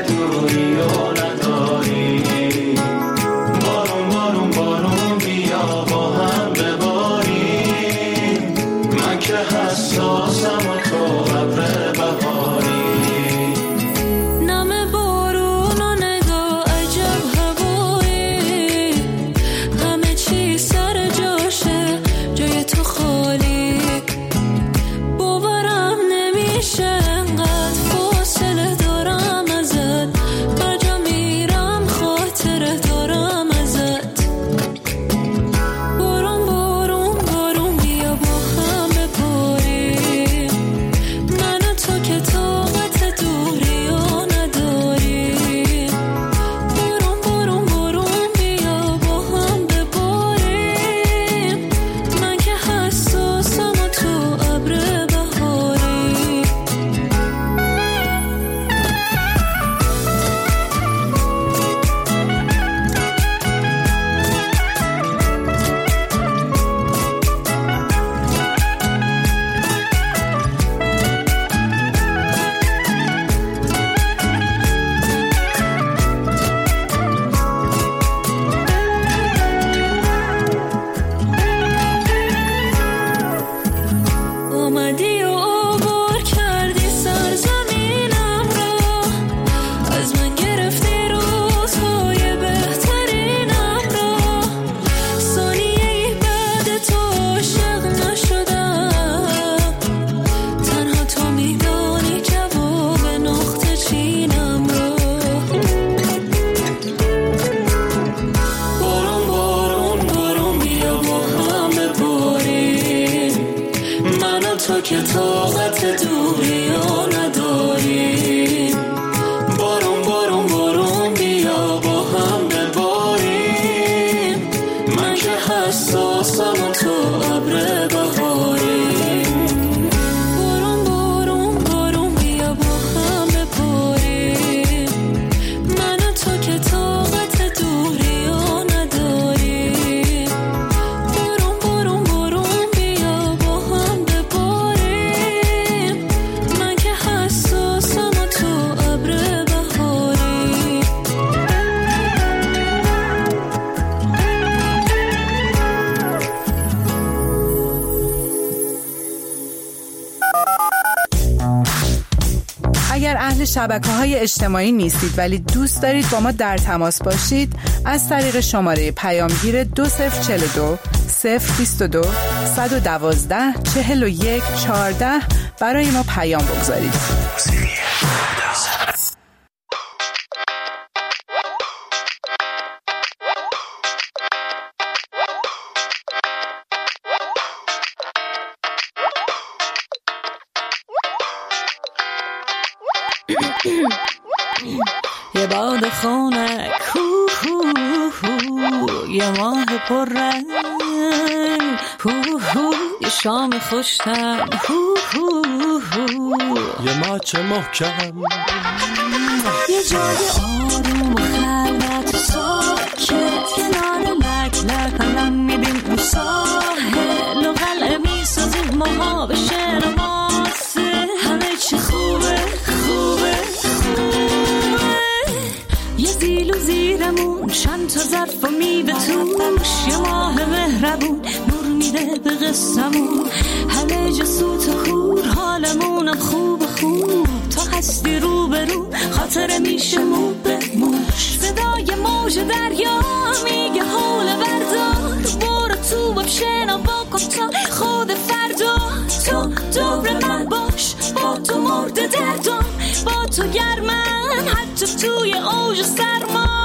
دوری و نداری. بارون بارون بارون بیا با هم بباریم، من که حساسم و تو ابر بهاری. نم بارون و نگاه عجب هوایی، همه چی سر جاشه جای تو خالی. باورم نمیشه انقدر فاصله دارم ازت، بر جا میرم خاطره دارم ازت. بارون بارون بارون بیا با هم بباریم، من و تو که طاقت دوری و نداریم. بارون بارون بارون بیا با هم بباریم، من که حساسم و تو ابر بهاری. اومدی و عبور کردی سرزمینم رو، از من گرفتی روزهای بهترینم رو. ثانیه‌ای بعد تو عاشق نشدم، تنها تو میدانی جواب نقطه چینم رو. بارون بارون بارون بیا با هم بباریم، من و تو که طاقت دوری و نداریم. بارون بارون بارون بیا با هم بباریم، من که حساسم و تو ابر بهاریم. بارون بارون بارون بیا با هم بباریم، من و تو که طاقت دوری و نداریم. بارون بارون بارون بیا با هم بباریم، من که حساسم و تو ابر بهاری. اگر اهل شبکه‌های اجتماعی نیستید ولی دوست دارید با ما در تماس باشید، از طریق شماره پیامگیر 2042 022 112 41 14 برای ما پیام بگذارید. یه باد خنک یه ماه پر رنگ، یه شام خوشتم، یه ماچ محکم، یه جای آروم و خلوت ساکت، کنار لک لک الان میدیم اون ساحل و قلعه میسازیم ما به شعر و ماسه، همه چی خوبه خوبه خوبه. یه زیل و زیرمون چند تا ظرف و میوه توش، یه ماه مهربون نور میده به قصمون، همه جا سوت و خور حالمونم خوب خوب، تا هستی رو به رو خاطره میشه مو به موش. صدای موج دریا میگه حول بردار، برو تو باب شنوا کن تا خود فردا. تو دور من باش، با تو مرد دردم، با تو گرمن حتی توی اوج سرما.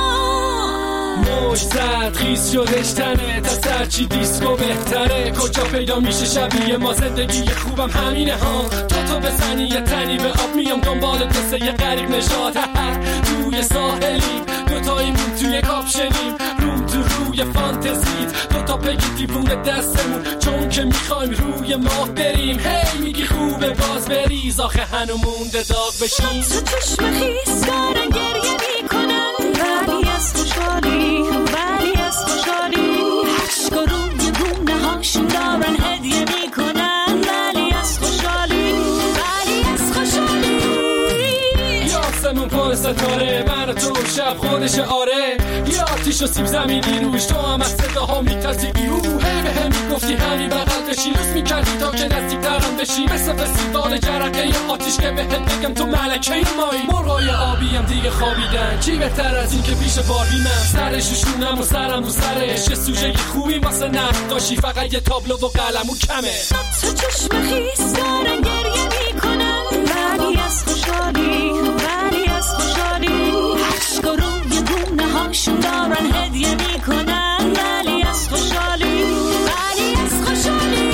موج زد خیز شدش تنه، تا سرچی دیسکو بهتره، کجا پیدا میشه شبیه ما زندگی خوبم همینه ها. تو بزنی یه تنی به آب میام دنبال تو، یه غریق نشاط توی ساحلیم، دوتاییمون توی کاپشنیم، روم تو روی فانتزیت، دوتا پگی دیوونه دستمون، چون که میخوایم روی ماه بریم. هی میگی خوبه باز بریز، آخه هنو مونده داغ بشیم. تو چشم خیس دارن گریه میکنن، ولی از خوشحالی ولی از خوشحالی، عشق و روی گونه هاشون دارن هدیه میکنن، ولی از خوشحالی ولی از خوشحالی. آسمون پر ستاره، من و تو شب خودش آره، یه آتیش و سیب زمینی روش، تو هم از صداها میترسی بیرون. هی به هم میگفتی همین بغل بشی، لوس میکردی تا که نزدیک ترم بشی، مثل فستیوال جرقه ی آتیش که بهت بگم تو ملکه مایی. مرغای آبیم دیگه خوابیدن، چی بهتر از این که پیش باربی من سرش شونم و سرم رو سرش، یه سوژه خوبی واسه نقاشی، فقط یه تابلو و قلمو کمه. تو چشم خیس دارن گریه میکنن، ولی از خوشحالی، ولی از خوشحالی عشق روی گونه هاشون دارن هدیه میکنن، ولی از خوشحالی، ولی از خوشحالی.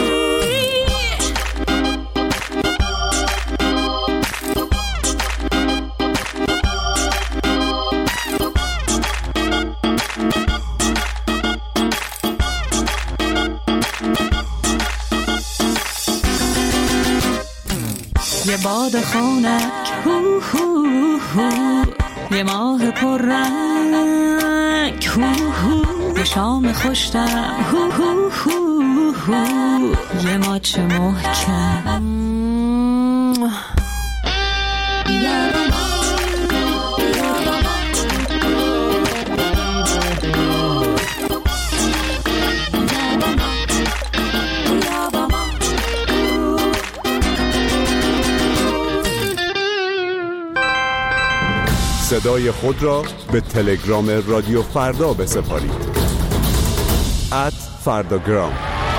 یه باد خونک هو هو هو، یه ماه پررنگ هو هو، یه شام خوشتم هو هو هو هو، یه ماچ محکم. صدای خود را به تلگرام رادیو فردا بسپارید. @فرداگرام.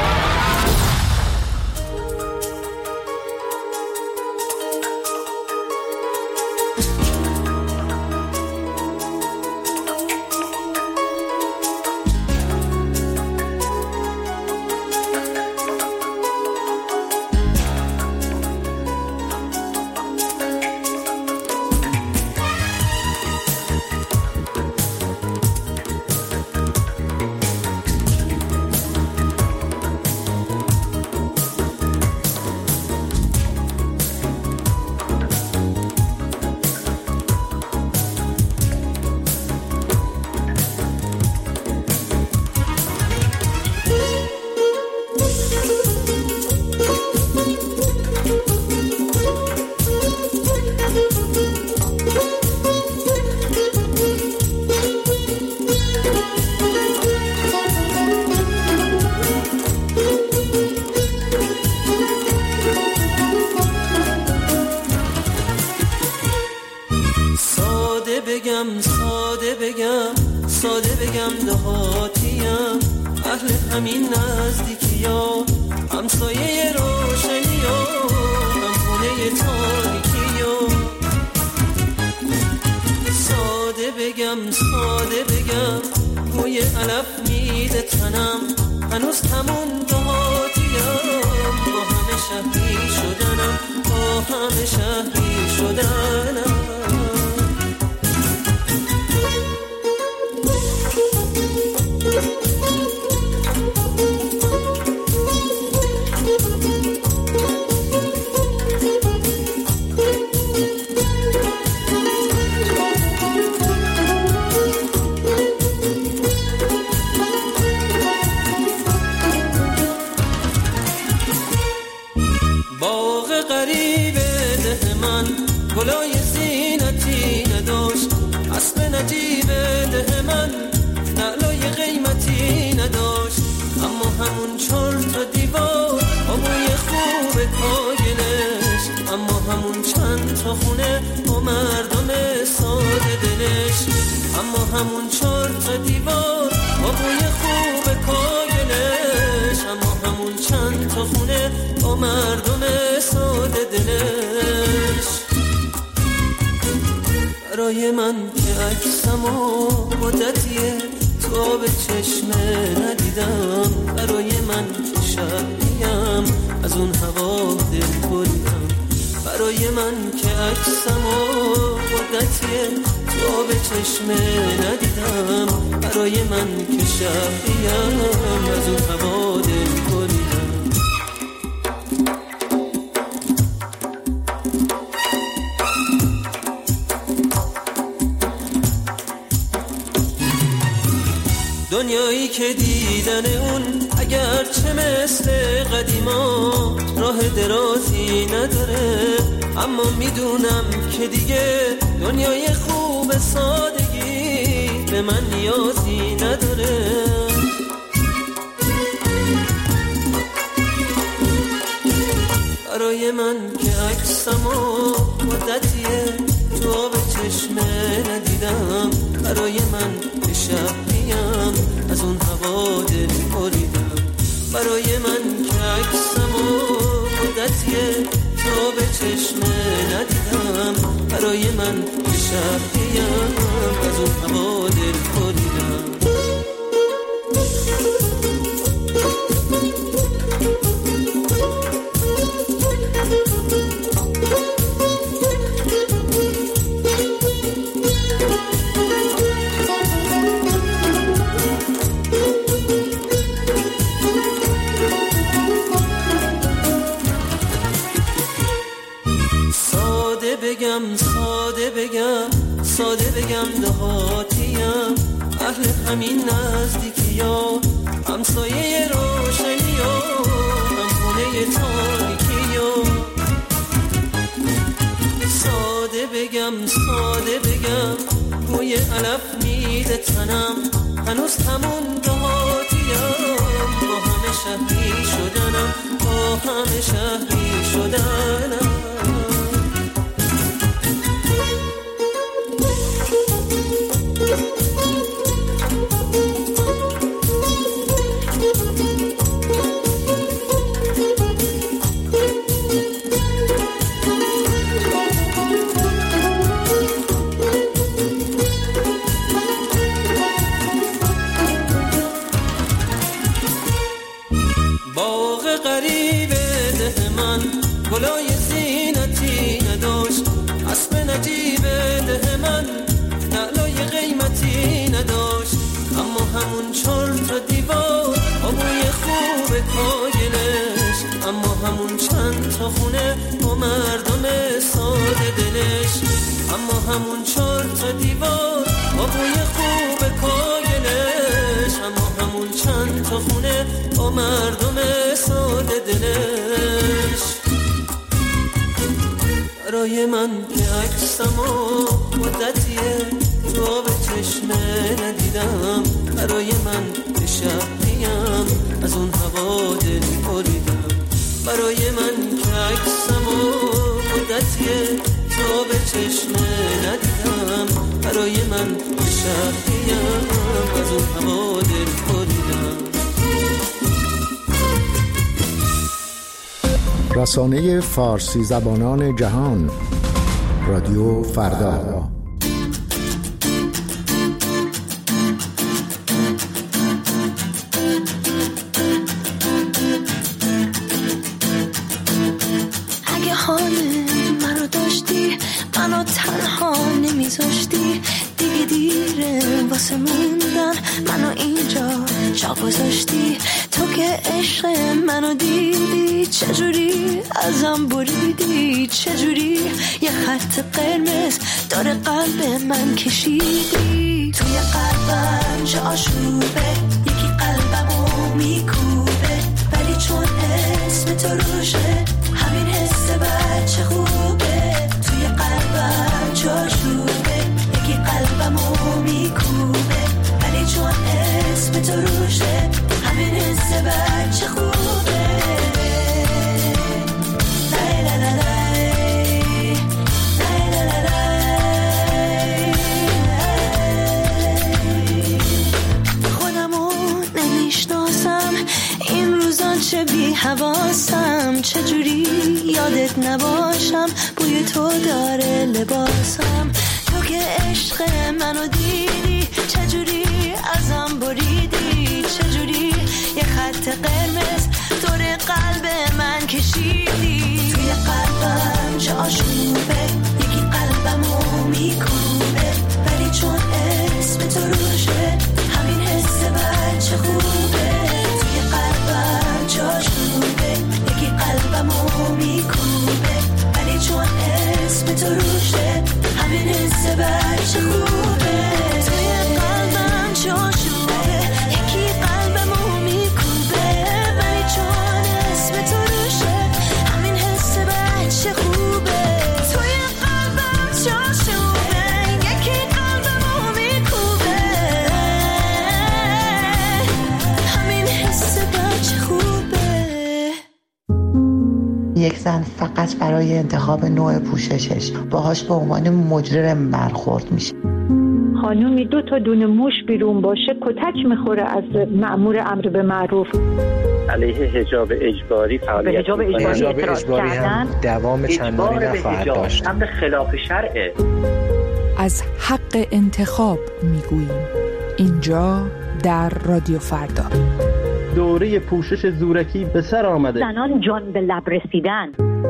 ساده بگم دهاتیم، اهل همین نزدیکی ها، همسایه روشنی ها، هم خونه تاریکی ها. ساده بگم بوی علف میده تنم، هنوز همون دهاتیم، با همه شهری شدنم، با همه شهری شدنم. گلای زینتی نداشت، اسب نجیب ده من نعلای قیمتی نداشت، اما همون 4 تا دیوار با بوی خوب کاگلش، اما همون چند تا خونه با مردم ساده دلش، اما همون 4 تا دیوار با بوی خوب کاگلش، اما همون چند تا خونه با مردم ساده دلش. برای من که عکسمو مدتیه تو به چشمه ندیدم، برای من که شبیم از اون هوا دل بریدم، برای من که عکسمو مدتیه تو به چشمه ندیدم، برای من که شبیم از اون هوا دل بریدم. دنیایی که دیدن اون اگرچه مثل قدیما راه درازی نداره، اما میدونم که دیگه دنیای خوب سادگی به من نیازی نداره. برای من که عکسمو مدتیه تو آب چشمه ندیدم، برای من که شبیم از اون هوا دل بریدم، برای من که عکسمو مدتیه تو آب چشمه ندیدم، برای من که شبیم از اون هوا دل بریدم. ساده بگم دهاتیم، اهل همین نزدیکی ها، همسایه روشنی ها، همخونه تاریکی ها. ساده بگم بوی علف میده تنم، هنوز همون دهاتیم، با همه شهری شدنم، با همه شهری شدنم. گلای زینتی نداشت، اسب نجیب ده من نعلای قیمتی نداشت، اما همون 4 تا دیوار آبوی خوب کاگلش، اما همون چند تا خونه با مردم ساده دلش، اما همون 4 تا دیوار آبوی خوب کاگلش، اما همون چند تا خونه با مردم ساده دلش. برای من که عکسمو مدتیه تو آب چشمه ندیدم، برای من که شبیم از اون هوا دل بریدم، برای من که عکسمو مدتیه تو آب چشمه ندیدم، برای من که شبیم از اون هوا دل بریدم. رسانه فارسی زبانان جهان، رادیو فردا. اگه حال منو داشتی، منو تنها نمیذاشتی، دیگه دیره واسه موندن، منو اینجا جا گذاشتی. تو که عشق منو دیدی، چجوری ازم بریدی، چجوری یه خط قرمز داره قلب من کشیدی. توی قلبم چه آشوبه، یکی قلبمو میکوبه، ولی چون اسم تو روشه همین حس بچه خوبه. توی قلبم چه آشوبه، یکی قلبمو میکوبه، ولی چون اسم تو روشه همین حس بچه خوبه. خودمو نمیشناسم این روزا، چه بی حواسم، چجوری یادت نباشم، بوی تو داره لباسم. تو که عشق منو دیدی، چجوری ازم بریدی، چجوری یه خط قرمز دور قلب من کشیدی. توی قلبم چه آشوبه، یکی قلبمو میکوبه، ولی چون اسم تو روشه همین حس بچه خوبه. توی قلبم چه آشوبه، یکی قلبمو میکوبه، ولی چون اسم تو روشه همین حس بچه خوبه. زن فقط برای انتخاب نوع پوششش باهاش به عنوان مجرم برخورد میشه. خانومی 2 تا دونه موش بیرون باشه کتک میخوره از مأمور امر به معروف. علیه حجاب اجباری فعالیت حجاب اجباری هم دوام چندانی نخواهد داشت. امر خلاف شرعه. از حق انتخاب میگوییم اینجا در رادیو فردا. دوره پوشش زورکی به سر آمده. زنان جان به لب رسیدن.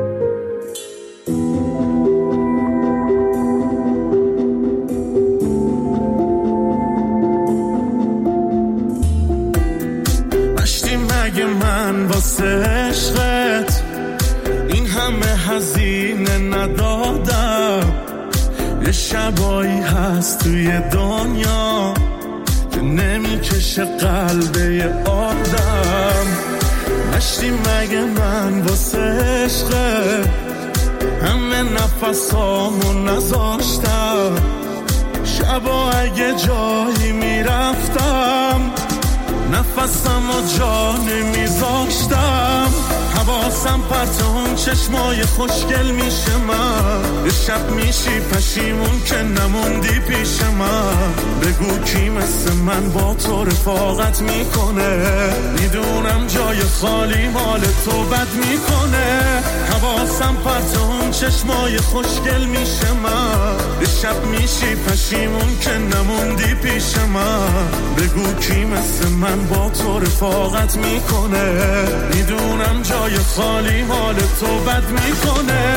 مشتی مگه من واسه عشقت این همه هزینه ندادم؟ یه شبایی هست توی دنیا که نمیکشه قلبه آدم. مشتی مگه من واسه عشقت همه نفسامو نذاشتم؟ شبا اگه جایی میرفتم نفسم و جا نمیذاشتم. حواسم پرت اون چشمای خوشگل میشه من. یه شب میشی پشیمون که نموندی پیش من. بگو کی مثل من با تو رفاقت میکنه؟ میدونم جای خالی مال تو بد میکنه. حواسم پرت اون چشمای خوشگل میشه من. یه شب میشی پشیمون که نموندی پیش من. بگو کی مثل من با تو رفاقت میکنه؟ میدونم جای خالی مال تو بد میکنه.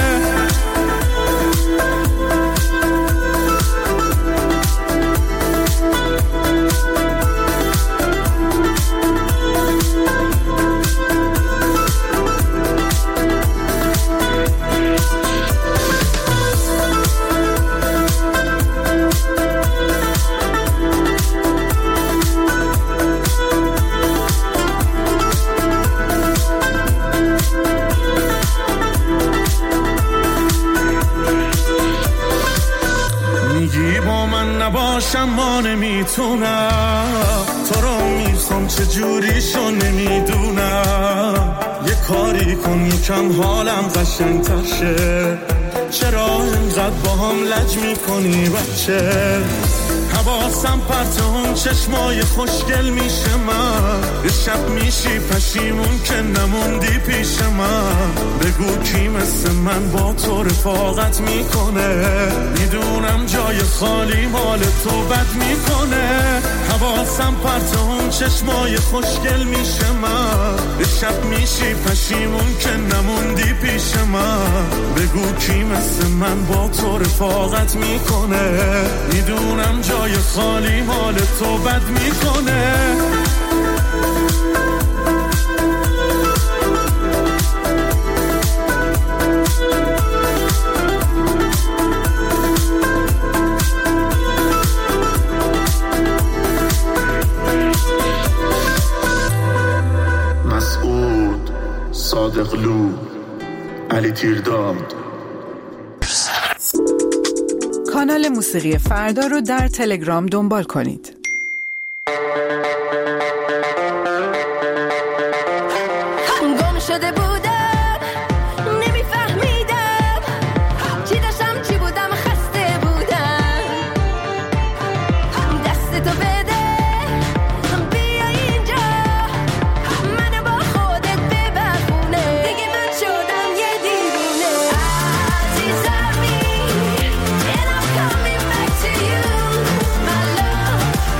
نباشم ما نمیتونم تو رو میخوام چجوریشو نمیدونم. یه کاری کن یکم حالم قشنگ‌تر شه. چرا اینقدر با هم لج میکنی بچه؟ حواسم پرت اون چشمای خوشگل میشه من. یه شب میشی پشیمون که نموندی پیش من. بگو کی مثل من با تو رفاقت میکنه؟ میدونم جای خالی مال تو بد میکنه. حواسم پرت اون چشمای خوشگل میشه من. یه شب میشی پشیمون که نموندی پیش من. بگو کی مثل من با تو رفاقت میکنه؟ میدونم جای خالی مال تو بد میکنه. مسعود صادقلو علی تیرداد. کانال موسیقی فردا رو در تلگرام دنبال کنید. گم شده بودم نمیفهمیدم چی داشتم چی بودم خسته بودم. دست تو بده بیا اینجا منو با خودت ببرونه. دیگه من شدم یه دیوونه عزیزمی. And I'm coming back to you my love.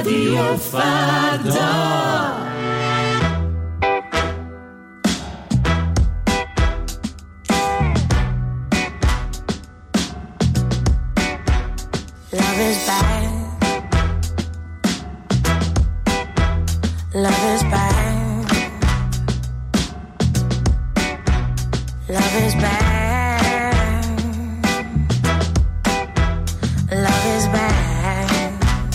رادیو فردا. Love is bad. Love is bad. Love is bad. Love is bad.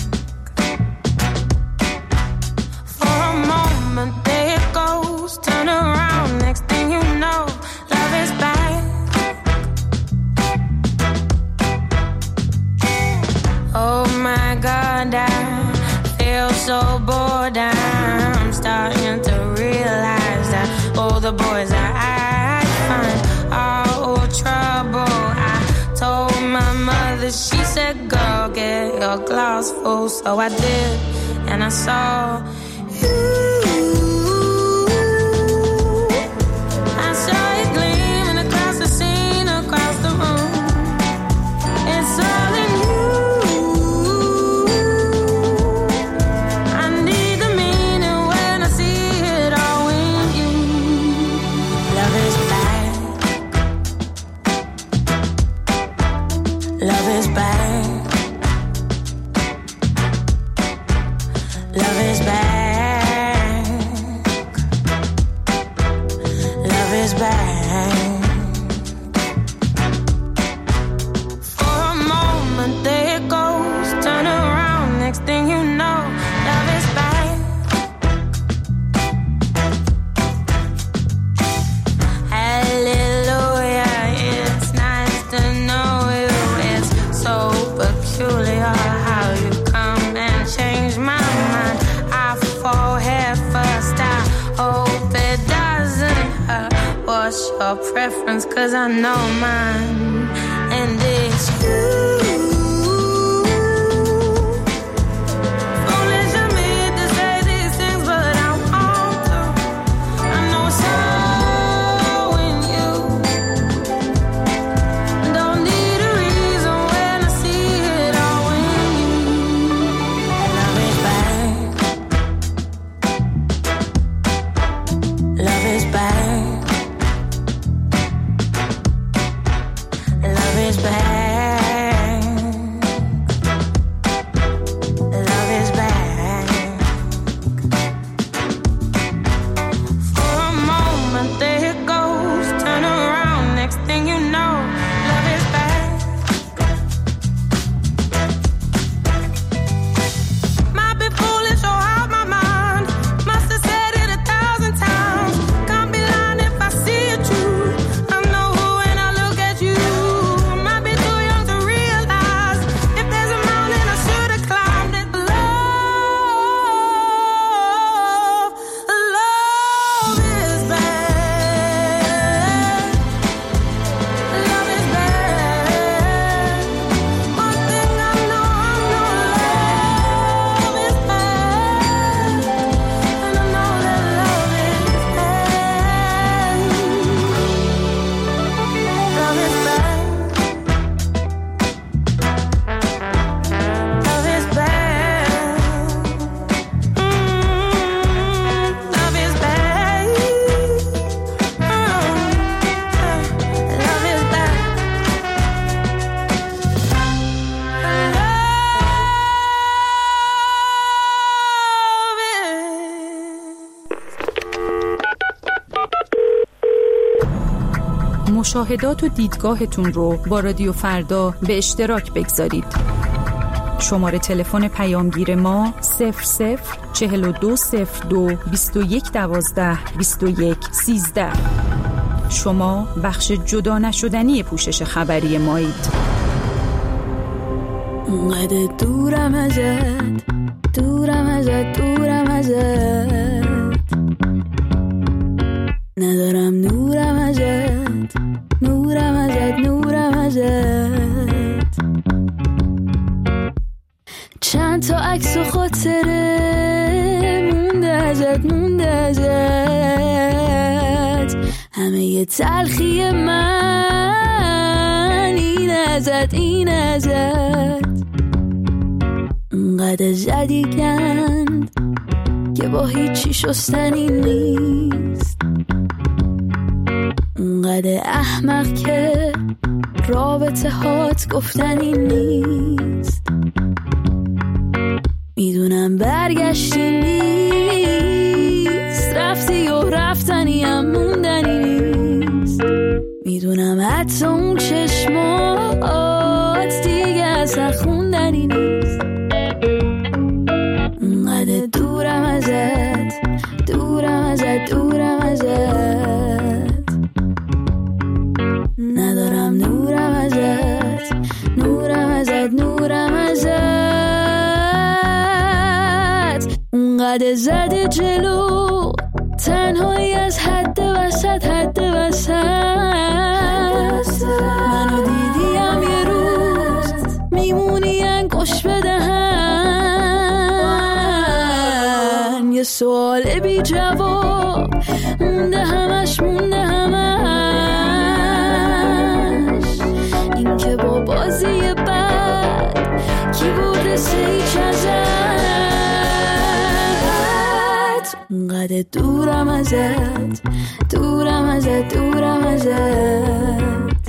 For a moment there it goes, turn around, next thing you know, love is bad. Oh my God, I feel so bored. I'm starting to realize that all the boys I find are all trouble. I told my mother, she said, girl, get your glass full. So I did, and I saw you. I saw it gleaming across the scene, across the room. It's all in you. Love is bad. Love is bad. Love is bad. For a moment there it goes, turn around, next thing you know, love is bad. Hallelujah, it's nice to know you. So peculiar how you come and change my mind. I fall head first, I hope it doesn't hurt. What's your preference? 'Cause I know mine, and it's you. Foolish of me to say these things, but I want to. I know so in you. Don't need a reason when I see it all in you. Love is bad. Love is bad. Love is bad. Love is bad. For a moment there it goes, turn around, next thing you know, love is bad. Might be foolish or out my mind, must have said it 1,000 times. Can't be lying if I see it true. I know when I look at you. Might be too young to realize if there's a mountain I should have climbed it. Love is bad. Love is bad. One thing I know love is bad. And I know that love is bad. Love is bad. Love is bad. Love is bad. Love is bad. مشاهدات و دیدگاهتون رو با رادیو فردا به اشتراک بگذارید. شماره تلفن پیامگیر ما 004202 2112 2113. شما بخش جدا نشدنی پوشش خبری مایید. اونقدر دورم ازت، دورم ازت، دورم ازت، ندارم نورم ازت، نورم ازت، نورم ازت. چند تا عکس و خاطره مونده ازت، مونده ازت. همه یه تلخی من این ازت، این ازت. اونقدر زدی گند که با هیچی شستنی نیست، اونقدر احمق که رابطه هات گفتنی نیست. میدونم برگشتی نیست، رفتی و رفتنی هم موندنی نیست. میدونم حتی اون چشمات دیگه اصلا خوندنی نیست. اونقدر دورم ازت، دورم ازت، دورم ازت، ندارم نورم ازت، نورم ازت، نورم ازت. اونقدر زده جلو تنهایی از حد وسط، حد وسط. منو دیدیم یه روز میمونی انگوش بدهن، یه سوال بی جواب مونده همش، مونده همش. این که با بازی بد کی برده سیچ ازت. اونقدر دورم ازت، دورم ازت، دورم ازت،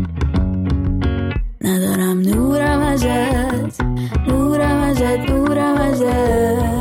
ندارم نورم ازت، نورم ازت، نورم ازت.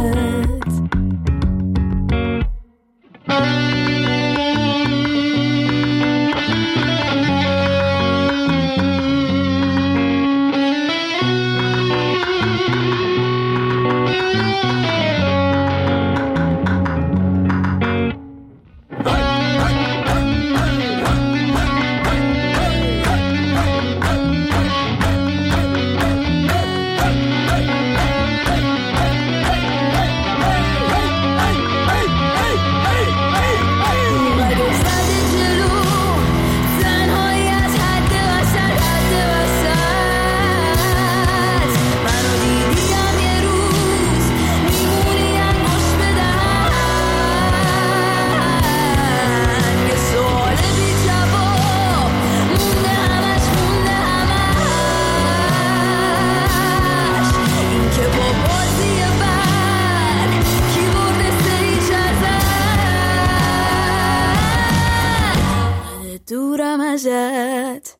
دورم ازت.